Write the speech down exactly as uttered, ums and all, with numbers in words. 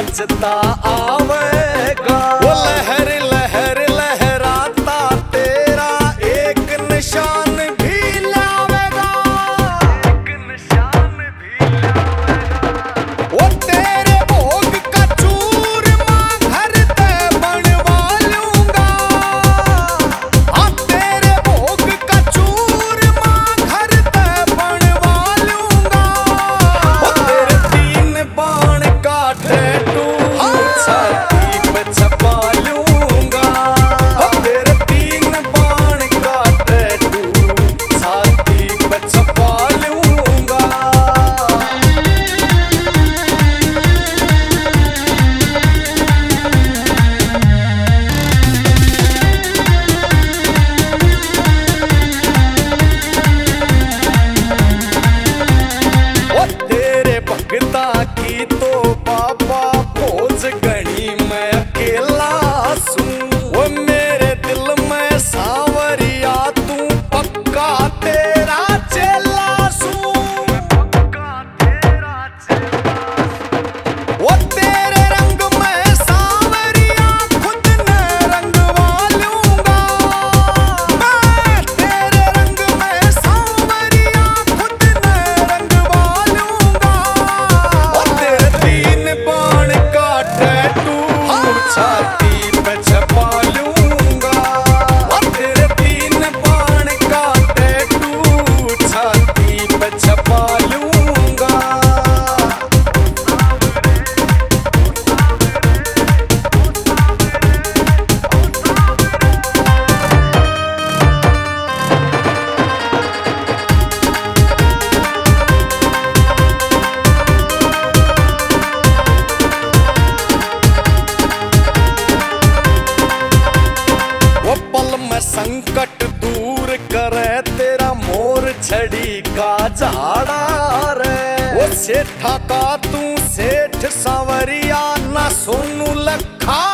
नाचता आवेगा। वो लहर लहर लहराता तेरा एक निशान भी लावेगा, एक निशान भी लावेगा। वो तेरे भोग का चूरमा घर ते बनवा लूंगा। हाँ तेरे भोग का चूरमा घर ते बनवा लूंगा। वो तेरे तीन बाण का टैटू छाती पे छपा लूंगा। वो तेरे तीन बाण का टैटू छाती पे छपा लूंगा। वो तेरे भगता की तो बाबा भोज गणी मैं अकेला सूं। वो मेरे दिल में सांवरिया तू पक्का तेरा चेला सूं, पक्का तेरा चेला। वो तेरे रंग में सांवरिया खुद ने रंगवा लूंगा। मैं तेरे रंग में सांवरिया खुद ने रंगवा लूंगा। वो तेरे तीन बाण का टैटू छाती पे छपा लूंगा। वो तेरे तीन बाण का टैटू छाती पे छपा लूंगा। वो पल में संकट दूर करे तेरा मोर छड़ी का झाड़ा रे। वो सेठा का तू सेठ सांवरिया ना सोनू लखा